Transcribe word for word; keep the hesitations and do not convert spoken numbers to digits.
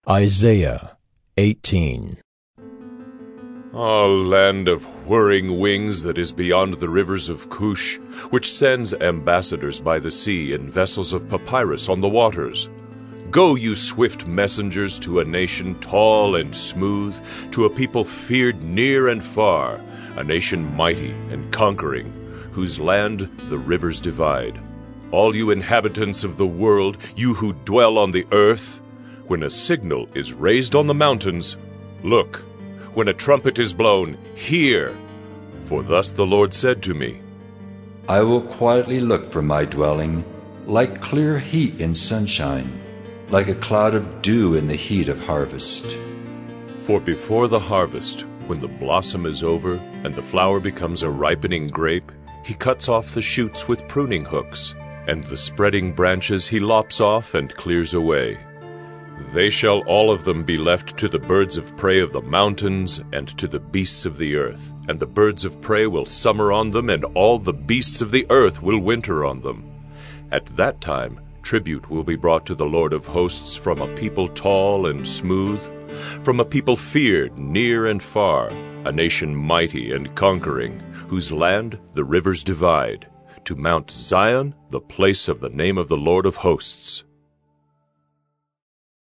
Isaiah eighteen. Ah, land of whirring wings that is beyond the rivers of Cush, which sends ambassadors by the sea in vessels of papyrus on the waters. Go, you swift messengers, to a nation tall and smooth, to a people feared near and far, a nation mighty and conquering, whose land the rivers divide. All you inhabitants of the world, you who dwell on the earth, when a signal is raised on the mountains, look. When a trumpet is blown, hear. For thus the Lord said to me, I will quietly look for my dwelling, like clear heat in sunshine, like a cloud of dew in the heat of harvest. For before the harvest, when the blossom is over and the flower becomes a ripening grape, he cuts off the shoots with pruning hooks, and the spreading branches he lops off and clears away. They shall all of them be left to the birds of prey of the mountains and to the beasts of the earth, and the birds of prey will summer on them, and all the beasts of the earth will winter on them. At that time tribute will be brought to the Lord of hosts from a people tall and smooth, from a people feared near and far, a nation mighty and conquering, whose land the rivers divide, to Mount Zion, the place of the name of the Lord of hosts.